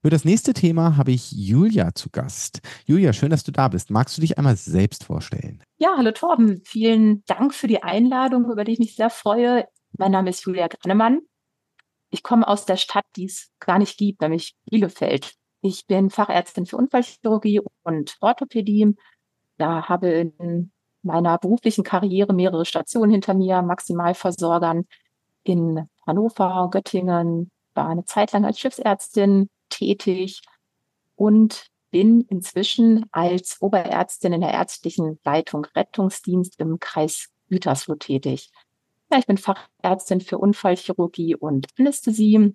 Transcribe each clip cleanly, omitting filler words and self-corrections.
Für das nächste Thema habe ich Julia zu Gast. Julia, schön, dass du da bist. Magst du dich einmal selbst vorstellen? Ja, hallo Torben. Vielen Dank für die Einladung, über die ich mich sehr freue. Mein Name ist Julia Grannemann. Ich komme aus der Stadt, die es gar nicht gibt, nämlich Bielefeld. Ich bin Fachärztin für Unfallchirurgie und Orthopädie. Da habe in meiner beruflichen Karriere mehrere Stationen hinter mir, Maximalversorgern in Hannover, Göttingen, war eine Zeit lang als Schiffsärztin tätig und bin inzwischen als Oberärztin in der ärztlichen Leitung Rettungsdienst im Kreis Gütersloh tätig. Ja, ich bin Fachärztin für Unfallchirurgie und Anästhesie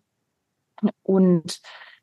und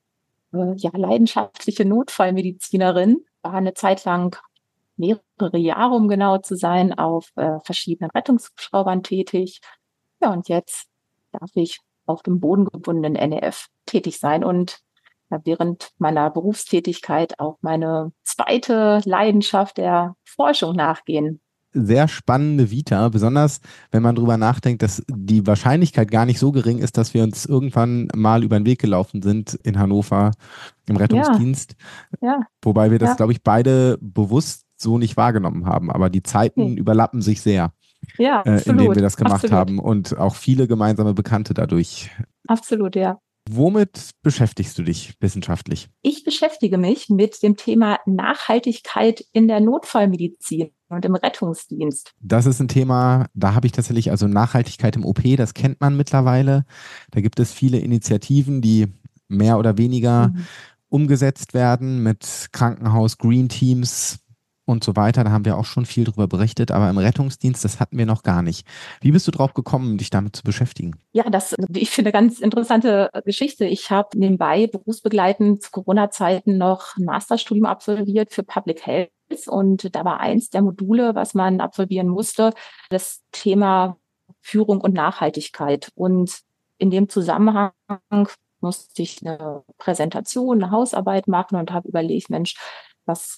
ja, leidenschaftliche Notfallmedizinerin, war eine Zeit lang mehrere Jahre, um genau zu sein, auf verschiedenen Rettungshubschraubern tätig. Ja, und jetzt darf ich auf dem bodengebundenen NEF tätig sein und ja, während meiner Berufstätigkeit auch meine zweite Leidenschaft der Forschung nachgehen. Sehr spannende Vita, besonders wenn man drüber nachdenkt, dass die Wahrscheinlichkeit gar nicht so gering ist, dass wir uns irgendwann mal über den Weg gelaufen sind in Hannover im Ja, Rettungsdienst, ja, wobei wir das, ja, glaube ich, beide bewusst so nicht wahrgenommen haben. Aber die Zeiten nee. überlappen sich sehr, Ja, in denen wir absolut, das gemacht absolut, haben und auch viele gemeinsame Bekannte dadurch. absolut, ja. Womit beschäftigst du dich wissenschaftlich? Ich beschäftige mich mit dem Thema Nachhaltigkeit in der Notfallmedizin und im Rettungsdienst. Das ist ein Thema, da habe ich tatsächlich, also Nachhaltigkeit im OP, das kennt man mittlerweile. Da gibt es viele Initiativen, die mehr oder weniger Mhm. umgesetzt werden mit Krankenhaus, Green Teams und so weiter. Da haben wir auch schon viel drüber berichtet, aber im Rettungsdienst, das hatten wir noch gar nicht. Wie bist du drauf gekommen, dich damit zu beschäftigen? Ja, das, ich finde, ganz interessante Geschichte. Ich habe nebenbei berufsbegleitend zu Corona-Zeiten noch ein Masterstudium absolviert für Public Health. Und da war eins der Module, was man absolvieren musste, das Thema Führung und Nachhaltigkeit. Und in dem Zusammenhang musste ich eine Präsentation, eine Hausarbeit machen und habe überlegt, Mensch, was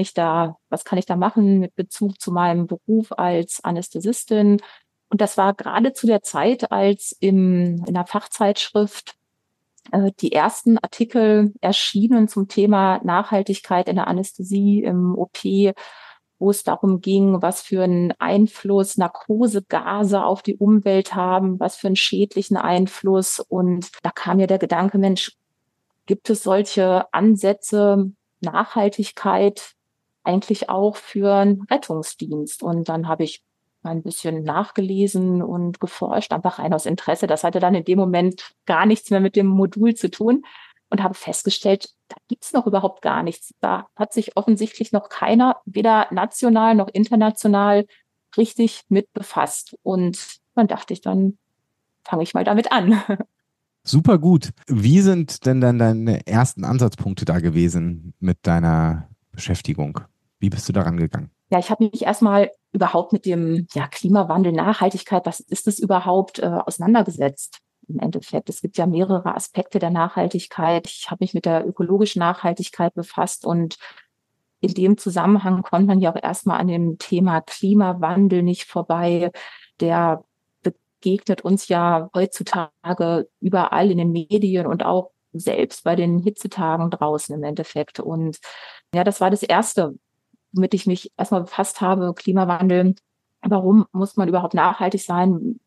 was kann ich da machen mit Bezug zu meinem Beruf als Anästhesistin? Und das war gerade zu der Zeit, als in der Fachzeitschrift die ersten Artikel erschienen zum Thema Nachhaltigkeit in der Anästhesie im OP, wo es darum ging, was für einen Einfluss Narkosegase auf die Umwelt haben, was für einen schädlichen Einfluss. Und da kam mir der Gedanke, Mensch, gibt es solche Ansätze, Nachhaltigkeit eigentlich auch für einen Rettungsdienst? Und dann habe ich ein bisschen nachgelesen und geforscht, einfach rein aus Interesse. Das hatte dann in dem Moment gar nichts mehr mit dem Modul zu tun und habe festgestellt, da gibt's noch überhaupt gar nichts. Da hat sich offensichtlich noch keiner, weder national noch international, richtig mit befasst. Und dann dachte ich, dann fange ich mal damit an. Super gut. Wie sind denn dann deine ersten Ansatzpunkte da gewesen mit deiner Beschäftigung? Wie bist du daran gegangen? Ja, ich habe mich erstmal überhaupt mit dem Klimawandel, Nachhaltigkeit, was ist es überhaupt, auseinandergesetzt im Endeffekt. Es gibt ja mehrere Aspekte der Nachhaltigkeit. Ich habe mich mit der ökologischen Nachhaltigkeit befasst und in dem Zusammenhang kommt man ja auch erstmal an dem Thema Klimawandel nicht vorbei. Der begegnet uns ja heutzutage überall in den Medien und auch selbst bei den Hitzetagen draußen im Endeffekt. Und ja, das war das Erste, womit ich mich erstmal befasst habe, Klimawandel. Warum muss man überhaupt nachhaltig sein?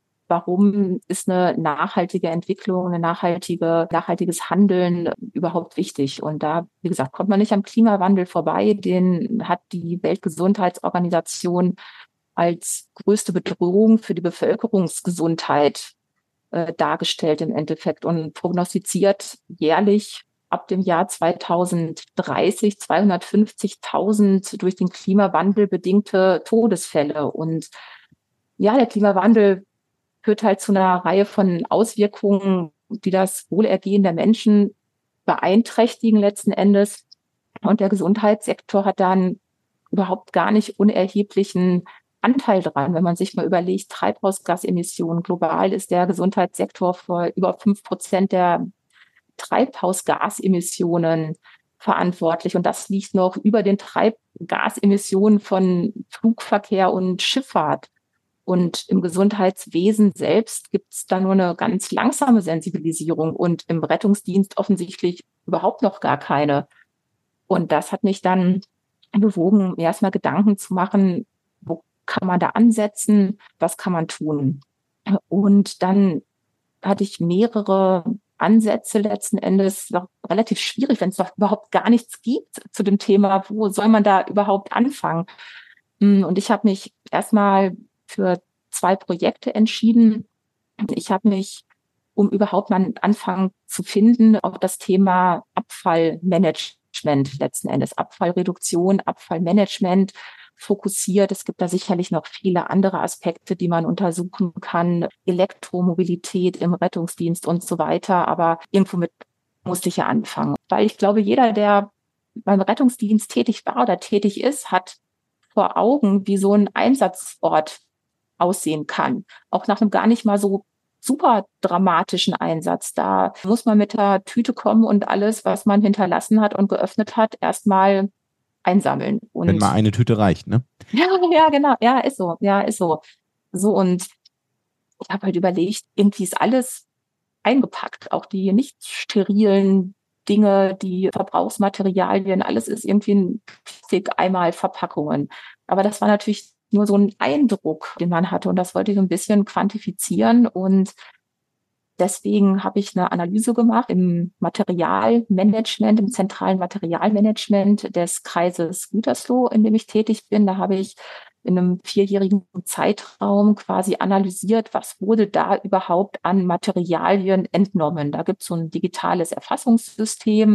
Warum ist eine nachhaltige Entwicklung, nachhaltiges Handeln überhaupt wichtig? Und da, wie gesagt, kommt man nicht am Klimawandel vorbei. Den hat die Weltgesundheitsorganisation als größte Bedrohung für die Bevölkerungsgesundheit dargestellt im Endeffekt und prognostiziert jährlich ab dem Jahr 2030 250.000 durch den Klimawandel bedingte Todesfälle. Und ja, der Klimawandel führt halt zu einer Reihe von Auswirkungen, die das Wohlergehen der Menschen beeinträchtigen letzten Endes. Und der Gesundheitssektor hat dann überhaupt gar nicht unerheblichen Anteil dran. Wenn man sich mal überlegt, Treibhausgasemissionen global ist der Gesundheitssektor für über 5% der Treibhausgasemissionen verantwortlich. Und das liegt noch über den Treibgasemissionen von Flugverkehr und Schifffahrt. Und im Gesundheitswesen selbst gibt es da nur eine ganz langsame Sensibilisierung und im Rettungsdienst offensichtlich überhaupt noch gar keine. Und das hat mich dann bewogen, mir erstmal Gedanken zu machen, wo kann man da ansetzen, was kann man tun. Und dann hatte ich mehrere Ansätze letzten Endes, noch relativ schwierig, wenn es noch überhaupt gar nichts gibt zu dem Thema, wo soll man da überhaupt anfangen? Und ich habe mich erstmal für 2 Projekte entschieden. Ich habe mich, um überhaupt mal einen Anfang zu finden, auf das Thema Abfallmanagement letzten Endes, Abfallreduktion, Abfallmanagement fokussiert. Es gibt da sicherlich noch viele andere Aspekte, die man untersuchen kann, Elektromobilität im Rettungsdienst und so weiter. Aber irgendwo mit musste ich ja anfangen, weil ich glaube, jeder, der beim Rettungsdienst tätig war oder tätig ist, hat vor Augen, wie so ein Einsatzort aussehen kann. Auch nach einem gar nicht mal so super dramatischen Einsatz. Da muss man mit der Tüte kommen und alles, was man hinterlassen hat und geöffnet hat, erstmal einsammeln. Wenn mal Und eine Tüte reicht, ne? ja, ja, genau. Ja, ist so. Ja, ist so. So, und ich habe halt überlegt, irgendwie ist alles eingepackt, auch die nicht sterilen Dinge, die Verbrauchsmaterialien, alles ist irgendwie in Plastikeimer-Verpackungen. Aber das war natürlich nur so ein Eindruck, den man hatte. Und das wollte ich so ein bisschen quantifizieren. Und deswegen habe ich eine Analyse gemacht im Materialmanagement, im zentralen Materialmanagement des Kreises Gütersloh, in dem ich tätig bin. Da habe ich in einem 4-jährigen Zeitraum quasi analysiert, was wurde da überhaupt an Materialien entnommen. Da gibt es so ein digitales Erfassungssystem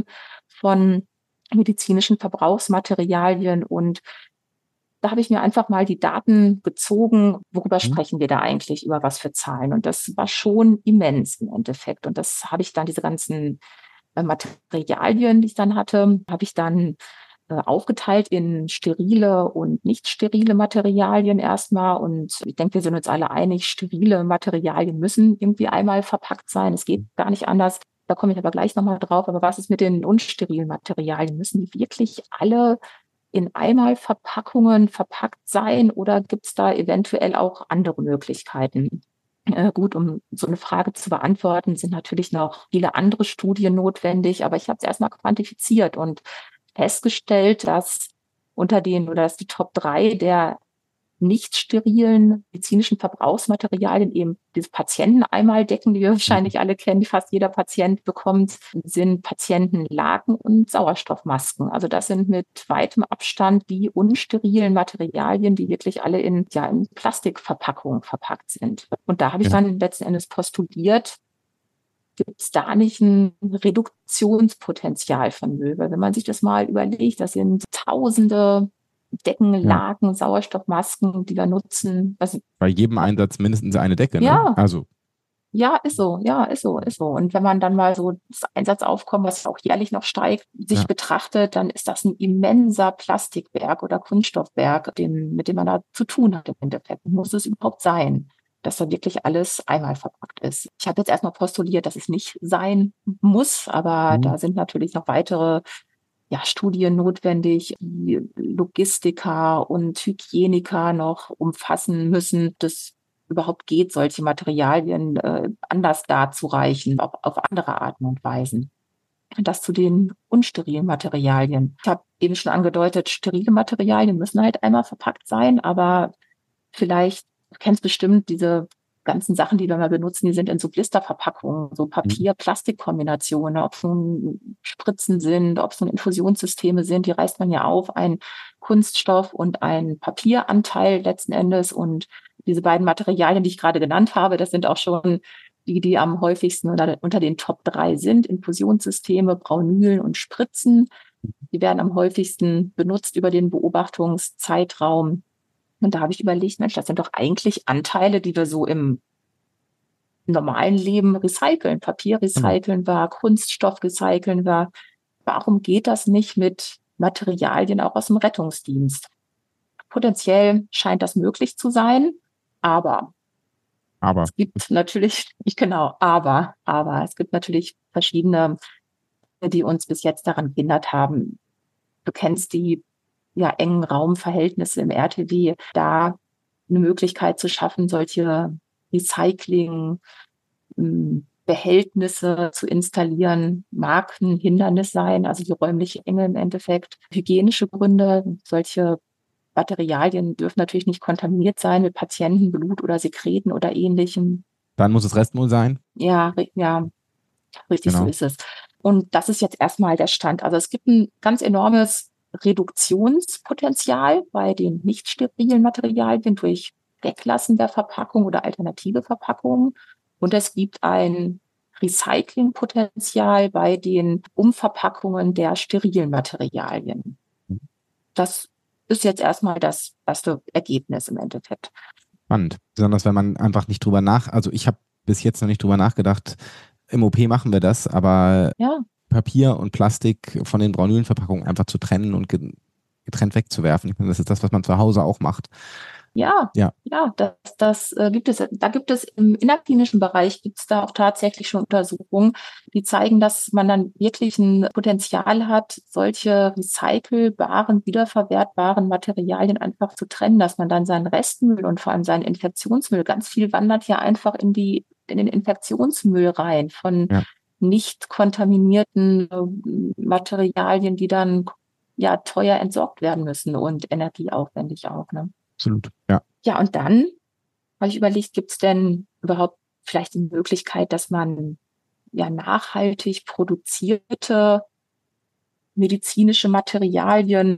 von medizinischen Verbrauchsmaterialien und da habe ich mir einfach mal die Daten gezogen, worüber Hm? sprechen wir da eigentlich, über was für Zahlen. Und das war schon immens im Endeffekt. Und das habe ich dann, diese ganzen Materialien, die ich dann hatte, habe ich dann aufgeteilt in sterile und nicht sterile Materialien erstmal. Und ich denke, wir sind uns alle einig, sterile Materialien müssen irgendwie einmal verpackt sein. Es geht gar nicht anders. Da komme ich aber gleich nochmal drauf. Aber was ist mit den unsterilen Materialien? Müssen die wirklich alle in Einmalverpackungen verpackt sein oder gibt es da eventuell auch andere Möglichkeiten? Gut, um so eine Frage zu beantworten, sind natürlich noch viele andere Studien notwendig, aber ich habe es erstmal quantifiziert und festgestellt, dass unter den oder dass die Top 3 der nicht sterilen medizinischen Verbrauchsmaterialien eben diese Patienteneinmaldecken, die wir wahrscheinlich alle kennen, die fast jeder Patient bekommt, sind Patientenlaken und Sauerstoffmasken. Also das sind mit weitem Abstand die unsterilen Materialien, die wirklich alle in Plastikverpackungen verpackt sind. Und da habe ich Ja. dann letzten Endes postuliert, gibt es da nicht ein Reduktionspotenzial von Müll? Weil wenn man sich das mal überlegt, das sind Tausende Decken, Ja. Laken, Sauerstoffmasken, die wir nutzen. Bei jedem Einsatz mindestens eine Decke, ne? Ja, Also, ja, ist so, ja, ist so, ist so. Und wenn man dann mal so das Einsatzaufkommen, was auch jährlich noch steigt, sich ja. betrachtet, dann ist das ein immenser Plastikberg oder Kunststoffberg, mit dem man da zu tun hat im Endeffekt. Muss es überhaupt sein, dass da wirklich alles einmal verpackt ist? Ich habe jetzt erstmal postuliert, dass es nicht sein muss, aber Hm. da sind natürlich noch weitere Studien notwendig, die Logistiker und Hygieniker noch umfassen müssen, das überhaupt geht, solche Materialien anders darzureichen, auch auf andere Arten und Weisen. Das zu den unsterilen Materialien. Ich habe eben schon angedeutet, sterile Materialien müssen halt einmal verpackt sein, aber vielleicht, du kennst bestimmt diese ganzen Sachen, die wir mal benutzen, die sind in so Blisterverpackungen, so Hm. Papier-Plastik-Kombinationen, ob es nun Spritzen sind, ob es nun Infusionssysteme sind, die reißt man ja auf, ein Kunststoff und ein Papieranteil letzten Endes. Und diese beiden Materialien, die ich gerade genannt habe, das sind auch schon die am häufigsten unter den Top 3 sind. Infusionssysteme, Braunülen und Spritzen. Die werden am häufigsten benutzt über den Beobachtungszeitraum. Und da habe ich überlegt, Mensch, das sind doch eigentlich Anteile, die wir so im normalen Leben recyceln. Papier Genau. recyceln wir, Kunststoff recyceln wir. Warum geht das nicht mit Materialien auch aus dem Rettungsdienst? Potenziell scheint das möglich zu sein, aber Aber, es gibt natürlich, aber es gibt natürlich verschiedene, die uns bis jetzt daran gehindert haben. Du kennst die engen Raumverhältnisse im RTW. Da eine Möglichkeit zu schaffen, solche Recycling Behältnisse zu installieren, mag ein Hindernis sein, also die räumliche Enge im Endeffekt. Hygienische Gründe, solche Materialien dürfen natürlich nicht kontaminiert sein mit Patientenblut oder Sekreten oder ähnlichem. Dann muss es Restmüll sein. Ja, ja, richtig, so Genau. ist es. Und das ist jetzt erstmal der Stand. Also es gibt ein ganz enormes Reduktionspotenzial bei den nicht sterilen Materialien durch Weglassen der Verpackung oder alternative Verpackungen. Und es gibt ein Recyclingpotenzial bei den Umverpackungen der sterilen Materialien. Das ist jetzt erstmal das erste Ergebnis im Endeffekt. Spannend. Besonders wenn man einfach nicht also ich habe bis jetzt noch nicht drüber nachgedacht, im OP machen wir das, aber Ja, Papier und Plastik von den Braunölenverpackungen einfach zu trennen und getrennt wegzuwerfen. Ich meine, das ist das, was man zu Hause auch macht. ja, Ja, ja, das gibt es. Da gibt es im innerklinischen Bereich gibt es da auch tatsächlich schon Untersuchungen, die zeigen, dass man dann wirklich ein Potenzial hat, solche recycelbaren, wiederverwertbaren Materialien einfach zu trennen, dass man dann seinen Restmüll und vor allem seinen Infektionsmüll, ganz viel wandert ja einfach in den Infektionsmüll rein von ja, nicht kontaminierten Materialien, die dann ja teuer entsorgt werden müssen und energieaufwendig auch, ne? absolut. Ja. Ja, und dann habe ich überlegt, gibt es denn überhaupt vielleicht die Möglichkeit, dass man ja nachhaltig produzierte medizinische Materialien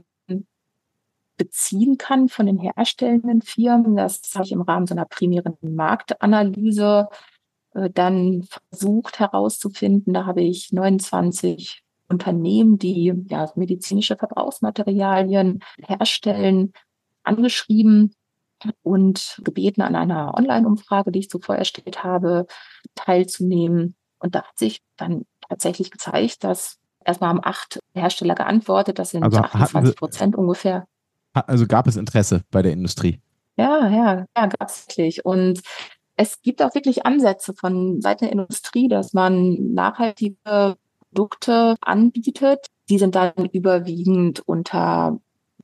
beziehen kann von den herstellenden Firmen? Das habe ich im Rahmen so einer primären Marktanalyse dann versucht herauszufinden. Da habe ich 29 Unternehmen, die ja medizinische Verbrauchsmaterialien herstellen, angeschrieben und gebeten, an einer Online-Umfrage, die ich zuvor erstellt habe, teilzunehmen. Und da hat sich dann tatsächlich gezeigt, dass erstmal haben 8 Hersteller geantwortet, das sind Also hatten Sie, 28% ungefähr. also gab es Interesse bei der Industrie? Ja, gab es wirklich. Und es gibt auch wirklich Ansätze von Seiten der Industrie, dass man nachhaltige Produkte anbietet. Die sind dann überwiegend unter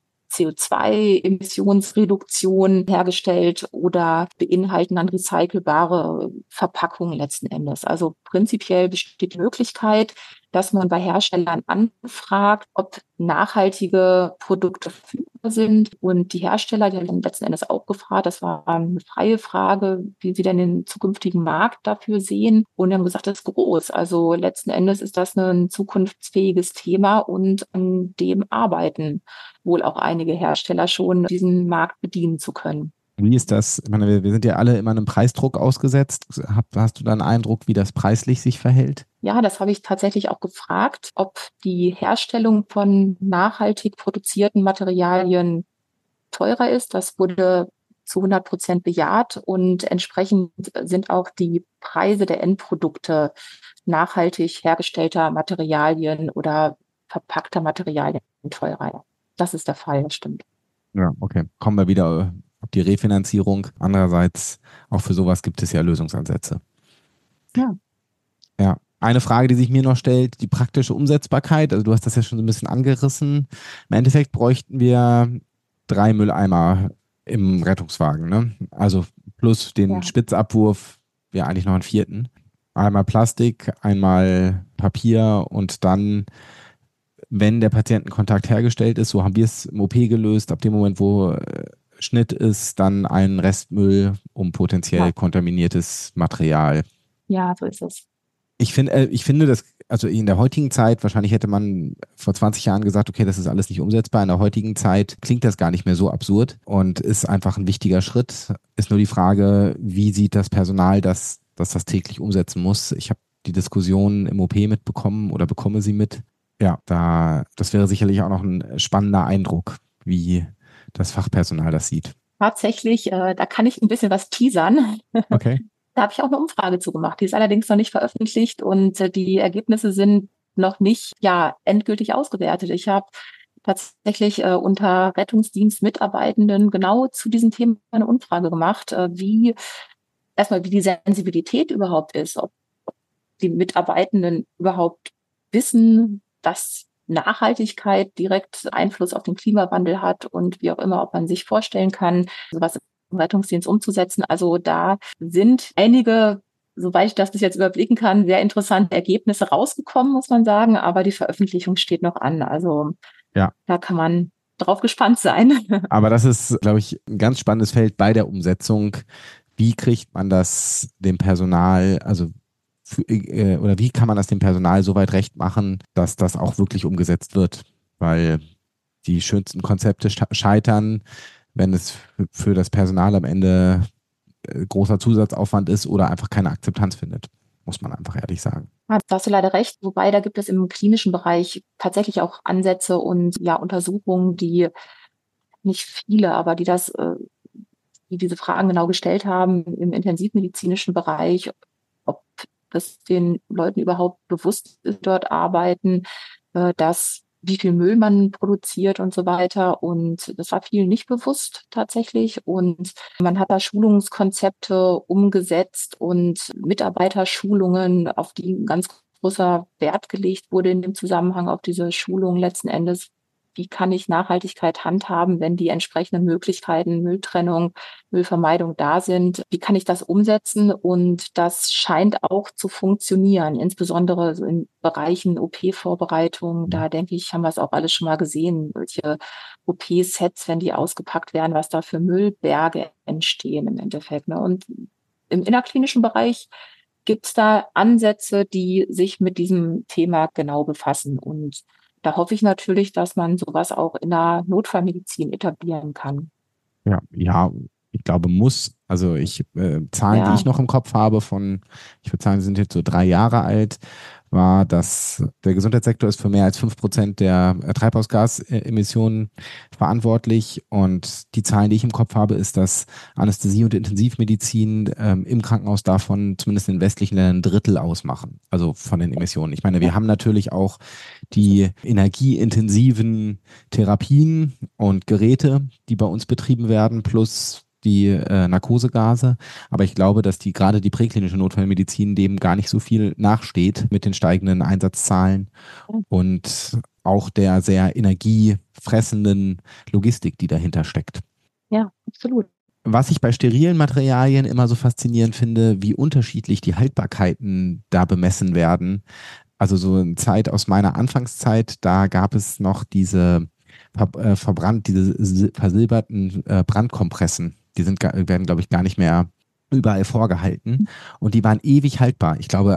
CO2-Emissionsreduktion hergestellt oder beinhalten dann recycelbare Verpackungen letzten Endes. Also prinzipiell besteht die Möglichkeit, dass man bei Herstellern anfragt, ob nachhaltige Produkte verfügbar sind. Und die Hersteller, die haben dann letzten Endes auch gefragt, das war eine freie Frage, wie sie denn den zukünftigen Markt dafür sehen. Und die haben gesagt, das ist groß. Also letzten Endes ist das ein zukunftsfähiges Thema und an dem arbeiten wohl auch einige Hersteller schon, diesen Markt bedienen zu können. Wie ist das? Ich meine, wir sind ja alle immer einem Preisdruck ausgesetzt. Hast du da einen Eindruck, wie das preislich sich verhält? Ja, das habe ich tatsächlich auch gefragt, ob die Herstellung von nachhaltig produzierten Materialien teurer ist. Das wurde zu 100% bejaht und entsprechend sind auch die Preise der Endprodukte nachhaltig hergestellter Materialien oder verpackter Materialien teurer. Das ist der Fall, das stimmt. Ja, okay. Kommen wir wieder auf die Refinanzierung. Andererseits, auch für sowas gibt es ja Lösungsansätze. Ja. Ja. Eine Frage, die sich mir noch stellt, die praktische Umsetzbarkeit. Also du hast das ja schon so ein bisschen angerissen. Im Endeffekt bräuchten wir 3 Mülleimer im Rettungswagen, ne? Also plus den Ja. Spitzabwurf, ja eigentlich noch einen vierten. Einmal Plastik, einmal Papier und dann, wenn der Patientenkontakt hergestellt ist, so haben wir es im OP gelöst, ab dem Moment, wo Schnitt ist, dann ein Restmüll um potenziell Ja. kontaminiertes Material. Ja, so ist es. Ich finde das, also in der heutigen Zeit, wahrscheinlich hätte man vor 20 Jahren gesagt, okay, das ist alles nicht umsetzbar. In der heutigen Zeit klingt das gar nicht mehr so absurd und ist einfach ein wichtiger Schritt. Ist nur die Frage, wie sieht das Personal das täglich umsetzen muss? Ich habe die Diskussion im OP mitbekommen oder bekomme sie mit. Ja, das wäre sicherlich auch noch ein spannender Eindruck, wie das Fachpersonal das sieht. Tatsächlich, da kann ich ein bisschen was teasern. Okay. Da habe ich auch eine Umfrage zu gemacht. Die ist allerdings noch nicht veröffentlicht und die Ergebnisse sind noch nicht ja endgültig ausgewertet. Ich habe tatsächlich unter Rettungsdienstmitarbeitenden genau zu diesem Thema eine Umfrage gemacht, wie die Sensibilität überhaupt ist, ob die Mitarbeitenden überhaupt wissen, dass Nachhaltigkeit direkt Einfluss auf den Klimawandel hat und wie auch immer, ob man sich vorstellen kann, sowas Rettungsdienst umzusetzen. Also da sind einige, soweit ich das bis jetzt überblicken kann, sehr interessante Ergebnisse rausgekommen, muss man sagen. Aber die Veröffentlichung steht noch an. Also Ja. da kann man drauf gespannt sein. Aber das ist, glaube ich, ein ganz spannendes Feld bei der Umsetzung. Wie kriegt man das dem Personal, also oder wie kann man das dem Personal so weit recht machen, dass das auch wirklich umgesetzt wird? Weil die schönsten Konzepte scheitern, wenn es für das Personal am Ende großer Zusatzaufwand ist oder einfach keine Akzeptanz findet, muss man einfach ehrlich sagen. Da hast du leider recht, wobei da gibt es im klinischen Bereich tatsächlich auch Ansätze und ja Untersuchungen, die nicht viele, aber die diese Fragen genau gestellt haben im intensivmedizinischen Bereich, ob das den Leuten überhaupt bewusst ist, dort arbeiten, dass wie viel Müll man produziert und so weiter. Und das war vielen nicht bewusst tatsächlich. Und man hat da Schulungskonzepte umgesetzt und Mitarbeiterschulungen, auf die ein ganz großer Wert gelegt wurde in dem Zusammenhang auf diese Schulungen letzten Endes. Wie kann ich Nachhaltigkeit handhaben, wenn die entsprechenden Möglichkeiten, Mülltrennung, Müllvermeidung da sind? Wie kann ich das umsetzen? Und das scheint auch zu funktionieren, insbesondere so in Bereichen OP-Vorbereitung. Da denke ich, haben wir es auch alles schon mal gesehen, solche OP-Sets, wenn die ausgepackt werden, was da für Müllberge entstehen im Endeffekt. Ne? Und im innerklinischen Bereich gibt es da Ansätze, die sich mit diesem Thema genau befassen. Und da hoffe ich natürlich, dass man sowas auch in der Notfallmedizin etablieren kann. Ja, ich glaube, muss. Also Zahlen, die ich noch im Kopf habe ich würde sagen, sind jetzt so 3 Jahre alt, war, dass der Gesundheitssektor ist für mehr als 5% der Treibhausgasemissionen verantwortlich. Und die Zahlen, die ich im Kopf habe, ist, dass Anästhesie und Intensivmedizin im Krankenhaus davon zumindest in den westlichen Ländern ein Drittel ausmachen, also von den Emissionen. Ich meine, wir haben natürlich auch die energieintensiven Therapien und Geräte, die bei uns betrieben werden, plus die Narkosegase. Aber ich glaube, dass gerade die präklinische Notfallmedizin dem gar nicht so viel nachsteht mit den steigenden Einsatzzahlen und auch der sehr energiefressenden Logistik, die dahinter steckt. Ja, absolut. Was ich bei sterilen Materialien immer so faszinierend finde, wie unterschiedlich die Haltbarkeiten da bemessen werden. Also so eine Zeit aus meiner Anfangszeit, da gab es noch diese versilberten Brandkompressen. Werden, glaube ich, gar nicht mehr überall vorgehalten. Und die waren ewig haltbar. Ich glaube,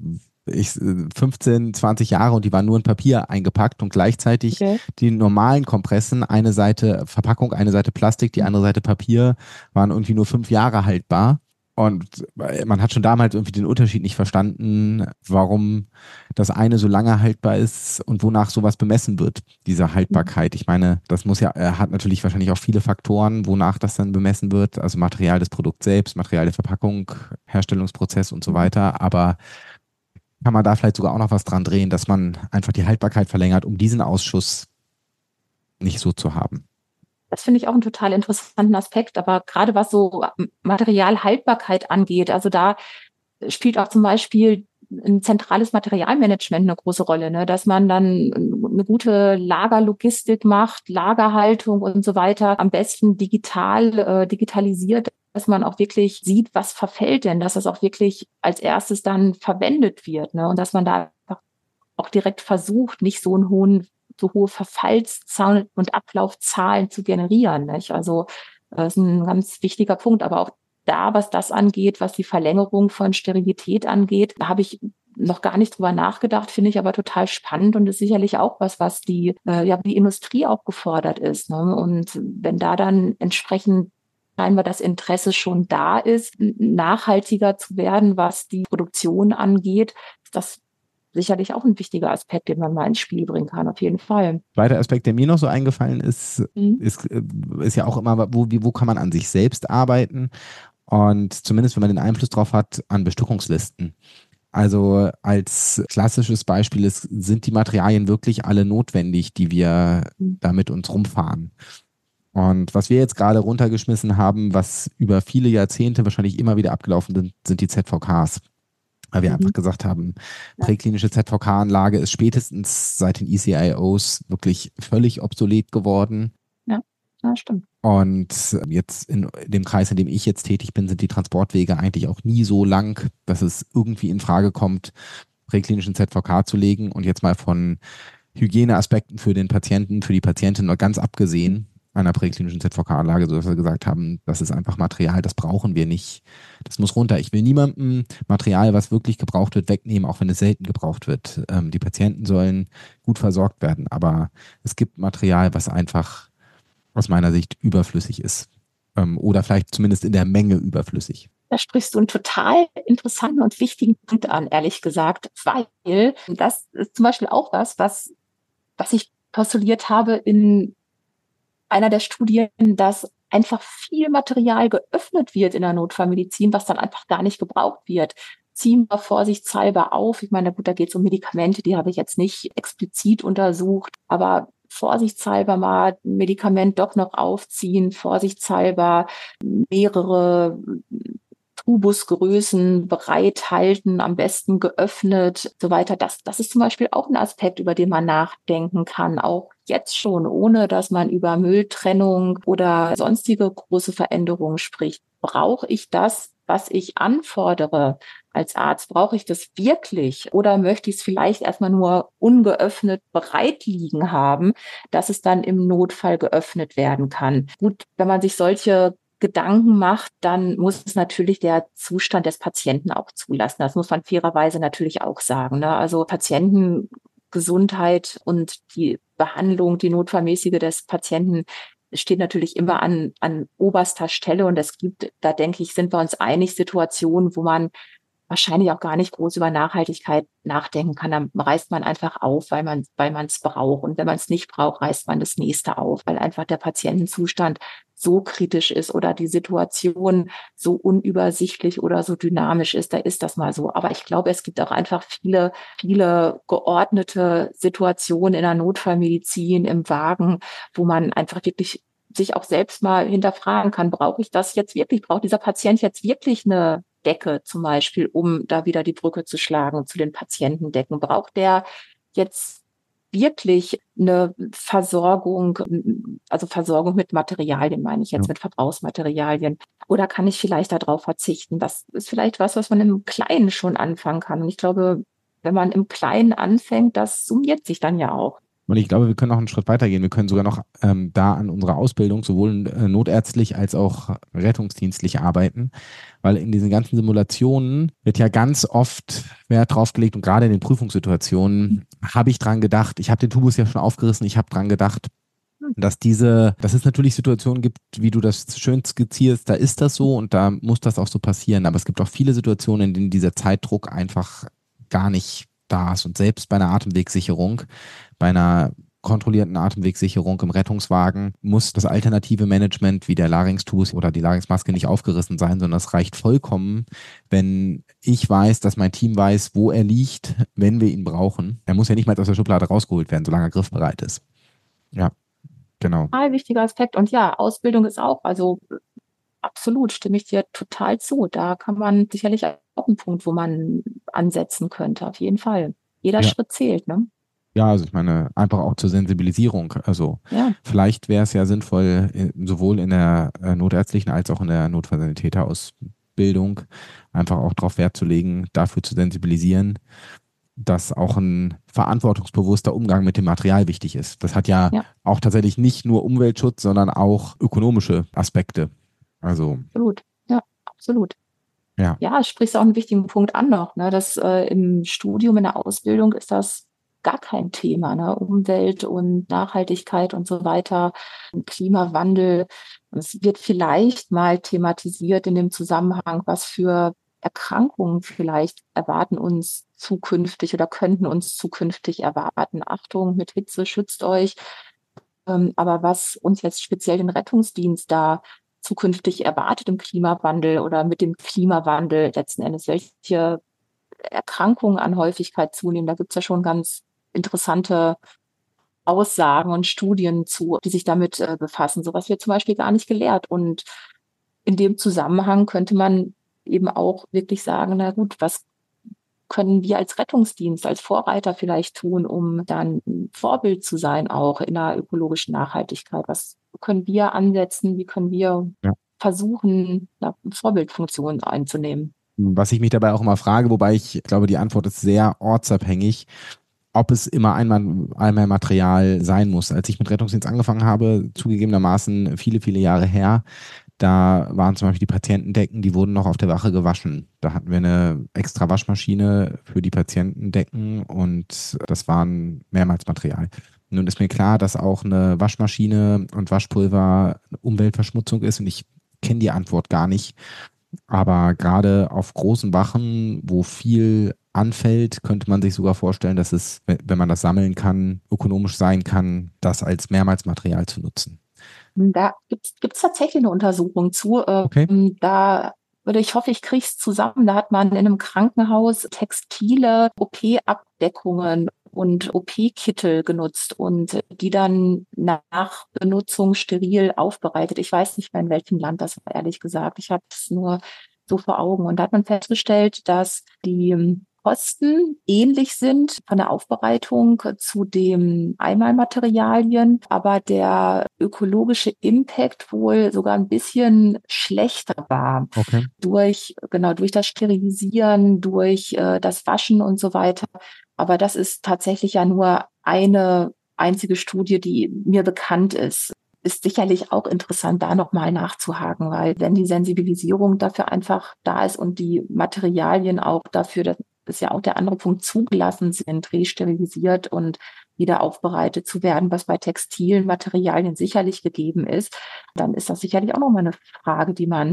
15, 20 Jahre und die waren nur in Papier eingepackt und gleichzeitig die normalen Kompressen, eine Seite Verpackung, eine Seite Plastik, die andere Seite Papier, waren irgendwie nur 5 Jahre haltbar. Und man hat schon damals irgendwie den Unterschied nicht verstanden, warum das eine so lange haltbar ist und wonach sowas bemessen wird, diese Haltbarkeit. Ich meine, das hat natürlich wahrscheinlich auch viele Faktoren, wonach das dann bemessen wird. Also Material des Produkts selbst, Material der Verpackung, Herstellungsprozess und so weiter. Aber kann man da vielleicht sogar auch noch was dran drehen, dass man einfach die Haltbarkeit verlängert, um diesen Ausschuss nicht so zu haben? Das finde ich auch einen total interessanten Aspekt. Aber gerade was so Materialhaltbarkeit angeht, also da spielt auch zum Beispiel ein zentrales Materialmanagement eine große Rolle, ne? Dass man dann eine gute Lagerlogistik macht, Lagerhaltung und so weiter, am besten digitalisiert, dass man auch wirklich sieht, was verfällt denn, dass das auch wirklich als erstes dann verwendet wird, ne? Und dass man da einfach auch direkt versucht, nicht so hohe Verfallszahlen und Ablaufzahlen zu generieren, nicht? Also das ist ein ganz wichtiger Punkt, aber auch da, was das angeht, was die Verlängerung von Sterilität angeht, da habe ich noch gar nicht drüber nachgedacht, finde ich aber total spannend und ist sicherlich auch was die Industrie auch gefordert ist, ne? Und wenn da dann entsprechend scheinbar das Interesse schon da ist, nachhaltiger zu werden, was die Produktion angeht, ist das sicherlich auch ein wichtiger Aspekt, den man mal ins Spiel bringen kann, auf jeden Fall. Zweiter Aspekt, der mir noch so eingefallen ist, ist ja auch immer, wo kann man an sich selbst arbeiten? Und zumindest, wenn man den Einfluss drauf hat, an Bestückungslisten. Also als klassisches Beispiel sind die Materialien wirklich alle notwendig, die wir da mit uns rumfahren. Und was wir jetzt gerade runtergeschmissen haben, was über viele Jahrzehnte wahrscheinlich immer wieder abgelaufen sind die ZVKs. Weil wir einfach gesagt haben, präklinische ZVK-Anlage ist spätestens seit den ECIOs wirklich völlig obsolet geworden. Ja. Ja, stimmt. Und jetzt in dem Kreis, in dem ich jetzt tätig bin, sind die Transportwege eigentlich auch nie so lang, dass es irgendwie in Frage kommt, präklinischen ZVK zu legen. Und jetzt mal von Hygieneaspekten für den Patienten, für die Patientin noch ganz abgesehen einer präklinischen ZVK-Anlage, sodass wir gesagt haben, das ist einfach Material, das brauchen wir nicht. Das muss runter. Ich will niemandem Material, was wirklich gebraucht wird, wegnehmen, auch wenn es selten gebraucht wird. Die Patienten sollen gut versorgt werden, aber es gibt Material, was einfach aus meiner Sicht überflüssig ist. Oder vielleicht zumindest in der Menge überflüssig. Da sprichst du einen total interessanten und wichtigen Punkt an, ehrlich gesagt, weil das ist zum Beispiel auch was ich postuliert habe in einer der Studien, dass einfach viel Material geöffnet wird in der Notfallmedizin, was dann einfach gar nicht gebraucht wird. Ziehen wir vorsichtshalber auf. Ich meine, gut, da geht es um Medikamente, die habe ich jetzt nicht explizit untersucht, aber vorsichtshalber mal ein Medikament doch noch aufziehen, vorsichtshalber mehrere Tubusgrößen bereithalten, am besten geöffnet, so weiter. Das ist zum Beispiel auch ein Aspekt, über den man nachdenken kann, auch jetzt schon, ohne dass man über Mülltrennung oder sonstige große Veränderungen spricht. Brauche ich das, was ich anfordere als Arzt? Brauche ich das wirklich? Oder möchte ich es vielleicht erstmal nur ungeöffnet bereit liegen haben, dass es dann im Notfall geöffnet werden kann? Gut, wenn man sich solche Gedanken macht, dann muss es natürlich der Zustand des Patienten auch zulassen. Das muss man fairerweise natürlich auch sagen. Ne? Also Patientengesundheit und die Behandlung, die notfallmäßige des Patienten steht natürlich immer an oberster Stelle. Und es gibt, da denke ich, sind wir uns einig, Situationen, wo man wahrscheinlich auch gar nicht groß über Nachhaltigkeit nachdenken kann. Dann reißt man einfach auf, weil man es braucht. Und wenn man es nicht braucht, reißt man das nächste auf, weil einfach der Patientenzustand so kritisch ist oder die Situation so unübersichtlich oder so dynamisch ist, da ist das mal so. Aber ich glaube, es gibt auch einfach viele geordnete Situationen in der Notfallmedizin, im Wagen, wo man einfach wirklich sich auch selbst mal hinterfragen kann, brauche ich das jetzt wirklich? Braucht dieser Patient jetzt wirklich eine Decke zum Beispiel, um da wieder die Brücke zu schlagen zu den Patientendecken? Braucht der jetzt wirklich eine Versorgung, also Versorgung mit Materialien, meine ich Ja. jetzt, mit Verbrauchsmaterialien? Oder kann ich vielleicht darauf verzichten? Das ist vielleicht was man im Kleinen schon anfangen kann. Und ich glaube, wenn man im Kleinen anfängt, das summiert sich dann ja auch. Und ich glaube, wir können noch einen Schritt weiter gehen. Wir können sogar noch da an unserer Ausbildung sowohl notärztlich als auch rettungsdienstlich arbeiten, weil in diesen ganzen Simulationen wird ja ganz oft Wert drauf gelegt und gerade in den Prüfungssituationen habe ich dran gedacht, ich habe den Tubus ja schon aufgerissen, ich habe dran gedacht, dass es natürlich Situationen gibt, wie du das schön skizzierst, da ist das so und da muss das auch so passieren. Aber es gibt auch viele Situationen, in denen dieser Zeitdruck einfach gar nicht da ist. Und selbst bei einer Atemwegssicherung, bei einer kontrollierten Atemwegssicherung im Rettungswagen muss das alternative Management wie der Larynxtubus oder die Larynxmaske nicht aufgerissen sein, sondern es reicht vollkommen, wenn ich weiß, dass mein Team weiß, wo er liegt, wenn wir ihn brauchen. Er muss ja nicht mal aus der Schublade rausgeholt werden, solange er griffbereit ist. Ja, genau. Total wichtiger Aspekt. Und ja, Ausbildung ist auch, also absolut, stimme ich dir total zu. Da kann man sicherlich auch einen Punkt, wo man ansetzen könnte, auf jeden Fall. Jeder Ja. Schritt zählt, ne? Ja, also ich meine, einfach auch zur Sensibilisierung. Also Ja, vielleicht wäre es ja sinnvoll, sowohl in der notärztlichen als auch in der Notfallsanitäterausbildung einfach auch darauf Wert zu legen, dafür zu sensibilisieren, dass auch ein verantwortungsbewusster Umgang mit dem Material wichtig ist. Das hat ja ja, auch tatsächlich nicht nur Umweltschutz, sondern auch ökonomische Aspekte. Also, absolut. Ja, absolut. ja, Ja, sprichst auch einen wichtigen Punkt an noch, ne? Das im Studium, in der Ausbildung ist das gar kein Thema, ne? Umwelt und Nachhaltigkeit und so weiter, Klimawandel. Es wird vielleicht mal thematisiert in dem Zusammenhang, was für Erkrankungen vielleicht erwarten uns zukünftig oder könnten uns zukünftig erwarten. Achtung, mit Hitze schützt euch. Aber was uns jetzt speziell den Rettungsdienst da zukünftig erwartet im Klimawandel oder mit dem Klimawandel letzten Endes, welche Erkrankungen an Häufigkeit zunehmen, da gibt es ja schon ganz interessante Aussagen und Studien zu, die sich damit befassen. Sowas wird zum Beispiel gar nicht gelehrt. Und in dem Zusammenhang könnte man eben auch wirklich sagen, na gut, was können wir als Rettungsdienst, als Vorreiter vielleicht tun, um dann ein Vorbild zu sein, auch in der ökologischen Nachhaltigkeit? können wir ansetzen, wie können wir Ja. versuchen, eine Vorbildfunktion einzunehmen. Was ich mich dabei auch immer frage, wobei ich glaube, die Antwort ist sehr ortsabhängig, ob es immer einmal Material sein muss. Als ich mit Rettungsdienst angefangen habe, zugegebenermaßen viele, viele Jahre her, da waren zum Beispiel die Patientendecken, die wurden noch auf der Wache gewaschen. Da hatten wir eine extra Waschmaschine für die Patientendecken und das waren mehrmals Material. Nun ist mir klar, dass auch eine Waschmaschine und Waschpulver eine Umweltverschmutzung ist und ich kenne die Antwort gar nicht. Aber gerade auf großen Wachen, wo viel anfällt, könnte man sich sogar vorstellen, dass es, wenn man das sammeln kann, ökonomisch sein kann, das als Mehrmalsmaterial zu nutzen. Da gibt's tatsächlich eine Untersuchung zu. Okay. Ich hoffe, ich kriege es zusammen. Da hat man in einem Krankenhaus textile OP-Abdeckungen und OP-Kittel genutzt und die dann nach Benutzung steril aufbereitet. Ich weiß nicht mehr, in welchem Land das war, ehrlich gesagt. Ich habe es nur so vor Augen. Und da hat man festgestellt, dass die Kosten ähnlich sind von der Aufbereitung zu den Einmalmaterialien, aber der ökologische Impact wohl sogar ein bisschen schlechter war. Okay. Durch das Sterilisieren, durch das Waschen und so weiter. Aber das ist tatsächlich ja nur eine einzige Studie, die mir bekannt ist. Ist sicherlich auch interessant, da nochmal nachzuhaken, weil wenn die Sensibilisierung dafür einfach da ist und die Materialien auch dafür, das ist ja auch der andere Punkt, zugelassen sind, resterilisiert und wieder aufbereitet zu werden, was bei textilen Materialien sicherlich gegeben ist, dann ist das sicherlich auch nochmal eine Frage,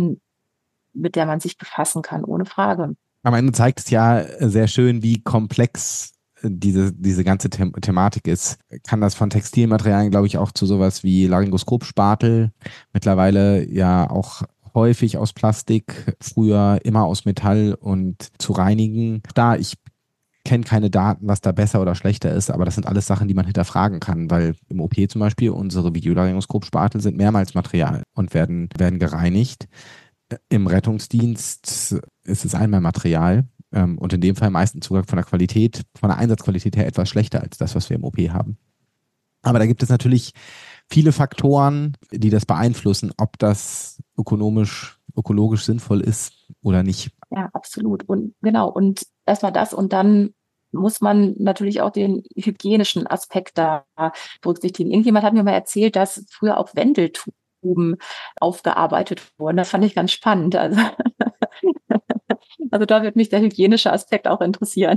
mit der man sich befassen kann, ohne Frage. Am Ende zeigt es ja sehr schön, wie komplex diese ganze Thematik ist. Kann das von Textilmaterialien, glaube ich, auch zu sowas wie Laryngoskopspatel, mittlerweile ja auch häufig aus Plastik, früher immer aus Metall und zu reinigen. Da ich kenne keine Daten, was da besser oder schlechter ist, aber das sind alles Sachen, die man hinterfragen kann, weil im OP zum Beispiel unsere Videolaryngoskopspatel sind mehrmals Material und werden gereinigt. Im Rettungsdienst ist es einmal Material und in dem Fall meistens sogar von der Einsatzqualität her etwas schlechter als das, was wir im OP haben. Aber da gibt es natürlich viele Faktoren, die das beeinflussen, ob das ökologisch sinnvoll ist oder nicht. Ja, absolut. Und genau, und erstmal das und dann muss man natürlich auch den hygienischen Aspekt da berücksichtigen. Irgendjemand hat mir mal erzählt, dass früher auch Wendeltuben aufgearbeitet wurden. Das fand ich ganz spannend. Also da wird mich der hygienische Aspekt auch interessieren.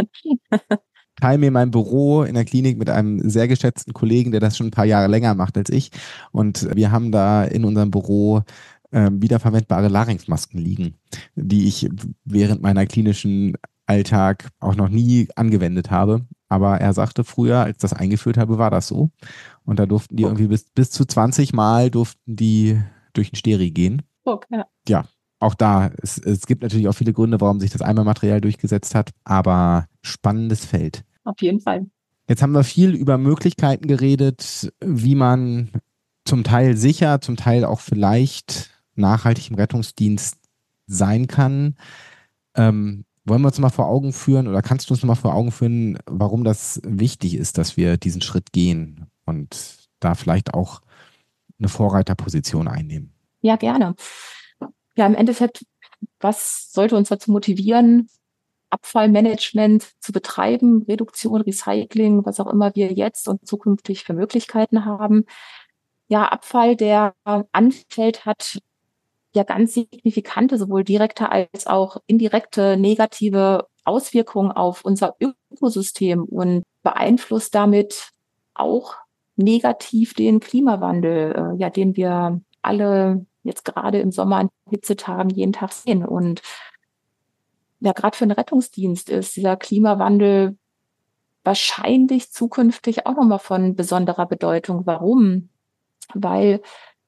Teile mir mein Büro in der Klinik mit einem sehr geschätzten Kollegen, der das schon ein paar Jahre länger macht als ich. Und wir haben da in unserem Büro wiederverwendbare Larynxmasken liegen, die ich während meiner klinischen Alltag auch noch nie angewendet habe. Aber er sagte früher, als ich das eingeführt habe, war das so. Und da durften die irgendwie bis zu 20 Mal durften die durch den Steri gehen. Okay. Ja, auch da, es gibt natürlich auch viele Gründe, warum sich das Einmalmaterial durchgesetzt hat, aber spannendes Feld. Auf jeden Fall. Jetzt haben wir viel über Möglichkeiten geredet, wie man zum Teil sicher, zum Teil auch vielleicht nachhaltig im Rettungsdienst sein kann. Wollen wir uns mal vor Augen führen oder kannst du uns mal vor Augen führen, warum das wichtig ist, dass wir diesen Schritt gehen und da vielleicht auch eine Vorreiterposition einnehmen? Ja, gerne. Ja, im Endeffekt, was sollte uns dazu motivieren, Abfallmanagement zu betreiben, Reduktion, Recycling, was auch immer wir jetzt und zukünftig für Möglichkeiten haben? Ja, Abfall, der anfällt, hat ja ganz signifikante, sowohl direkte als auch indirekte negative Auswirkungen auf unser Ökosystem und beeinflusst damit auch negativ den Klimawandel, den wir alle jetzt gerade im Sommer an Hitzetagen jeden Tag sehen. Und ja, gerade für den Rettungsdienst ist dieser Klimawandel wahrscheinlich zukünftig auch nochmal von besonderer Bedeutung. Warum? Weil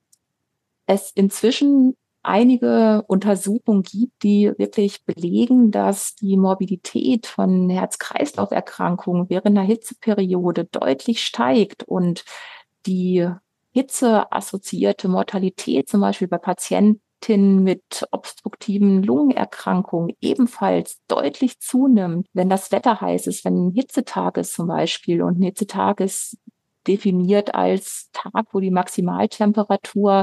es inzwischen einige Untersuchungen gibt, die wirklich belegen, dass die Morbidität von Herz-Kreislauf-Erkrankungen während einer Hitzeperiode deutlich steigt und die hitzeassoziierte Mortalität zum Beispiel bei Patientinnen mit obstruktiven Lungenerkrankungen ebenfalls deutlich zunimmt, wenn das Wetter heiß ist, wenn ein Hitzetag ist zum Beispiel. Und ein Hitzetag ist definiert als Tag, wo die Maximaltemperatur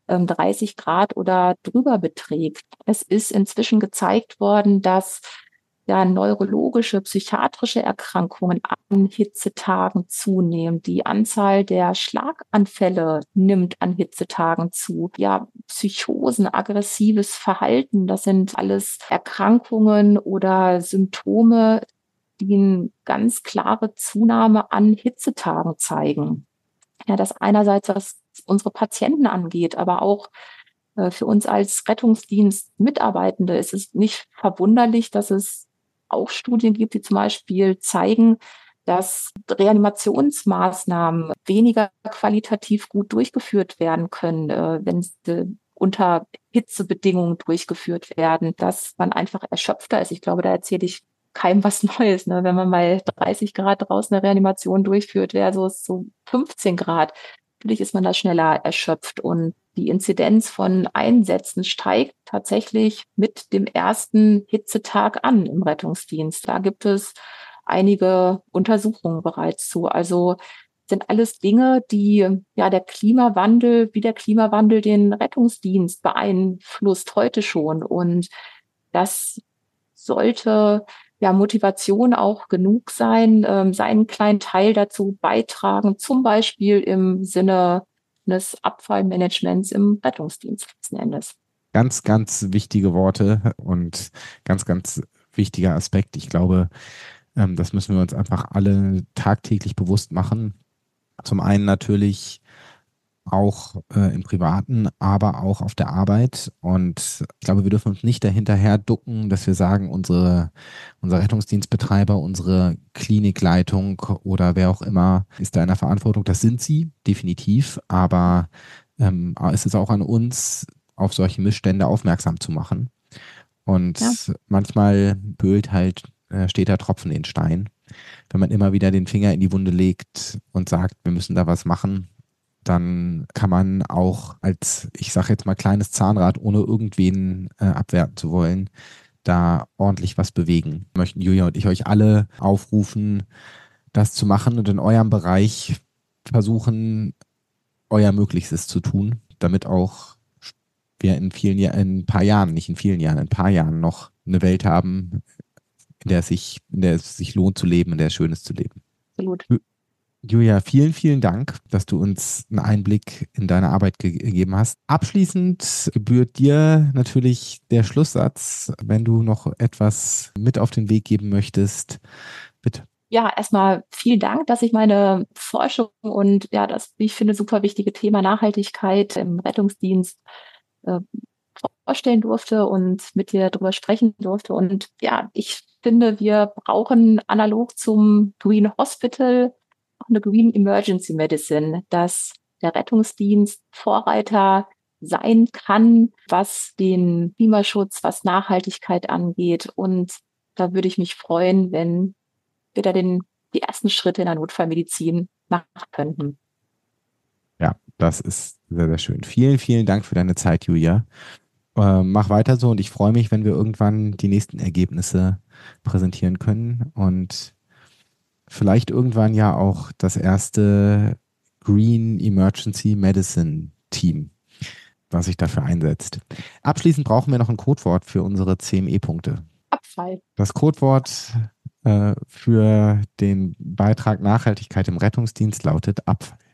30 Grad oder drüber beträgt. Es ist inzwischen gezeigt worden, dass ja neurologische, psychiatrische Erkrankungen an Hitzetagen zunehmen. Die Anzahl der Schlaganfälle nimmt an Hitzetagen zu. Ja, Psychosen, aggressives Verhalten, das sind alles Erkrankungen oder Symptome, die eine ganz klare Zunahme an Hitzetagen zeigen. Ja, das einerseits, was unsere Patienten angeht, aber auch für uns als Rettungsdienst-Mitarbeitende ist es nicht verwunderlich, dass es auch Studien gibt, die zum Beispiel zeigen, dass Reanimationsmaßnahmen weniger qualitativ gut durchgeführt werden können, wenn sie unter Hitzebedingungen durchgeführt werden, dass man einfach erschöpfter ist. Ich glaube, da erzähle ich keinem was Neues, ne? Wenn man mal 30 Grad draußen eine Reanimation durchführt, versus so 15 Grad. Natürlich ist man da schneller erschöpft und die Inzidenz von Einsätzen steigt tatsächlich mit dem ersten Hitzetag an im Rettungsdienst. Da gibt es einige Untersuchungen bereits zu. Also sind alles Dinge, die ja der Klimawandel, wie der Klimawandel den Rettungsdienst beeinflusst heute schon. Und das sollte ja Motivation auch genug sein, seinen kleinen Teil dazu beitragen, zum Beispiel im Sinne des Abfallmanagements im Rettungsdienst letzten Endes. Ganz, ganz wichtige Worte und ganz, ganz wichtiger Aspekt. Ich glaube, das müssen wir uns einfach alle tagtäglich bewusst machen. Zum einen natürlich auch im Privaten, aber auch auf der Arbeit. Und ich glaube, wir dürfen uns nicht dahinterher ducken, dass wir sagen, unser Rettungsdienstbetreiber, unsere Klinikleitung oder wer auch immer ist da in der Verantwortung. Das sind sie, definitiv. Aber es ist auch an uns, auf solche Missstände aufmerksam zu machen. Ja, Und manchmal steht der Tropfen in den Stein. Wenn man immer wieder den Finger in die Wunde legt und sagt, wir müssen da was machen, dann kann man auch als, ich sage jetzt mal, kleines Zahnrad, ohne irgendwen abwerten zu wollen, da ordentlich was bewegen. Möchten Julia und ich euch alle aufrufen, das zu machen und in eurem Bereich versuchen, euer Möglichstes zu tun, damit auch wir in ein paar Jahren, nicht in vielen Jahren, in ein paar Jahren noch eine Welt haben, in der es sich lohnt zu leben, in der es schön ist zu leben. absolut. Julia, vielen, vielen Dank, dass du uns einen Einblick in deine Arbeit gegeben hast. Abschließend gebührt dir natürlich der Schlusssatz, wenn du noch etwas mit auf den Weg geben möchtest. Bitte. Ja, erstmal vielen Dank, dass ich meine Forschung und ja, das, wie ich finde, super wichtige Thema Nachhaltigkeit im Rettungsdienst äh, vorstellen durfte und mit dir darüber sprechen durfte. Und ja, ich finde, wir brauchen analog zum Green Hospital auch eine Green Emergency Medicine, dass der Rettungsdienst Vorreiter sein kann, was den Klimaschutz, was Nachhaltigkeit angeht. Und da würde ich mich freuen, wenn wir da die ersten Schritte in der Notfallmedizin machen könnten. Ja, das ist sehr, sehr schön. Vielen, vielen Dank für deine Zeit, Julia. Mach weiter so und ich freue mich, wenn wir irgendwann die nächsten Ergebnisse präsentieren können und vielleicht irgendwann ja auch das erste Green Emergency Medicine Team, was sich dafür einsetzt. Abschließend brauchen wir noch ein Codewort für unsere CME-Punkte. Abfall. Das Codewort für den Beitrag Nachhaltigkeit im Rettungsdienst lautet Abfall.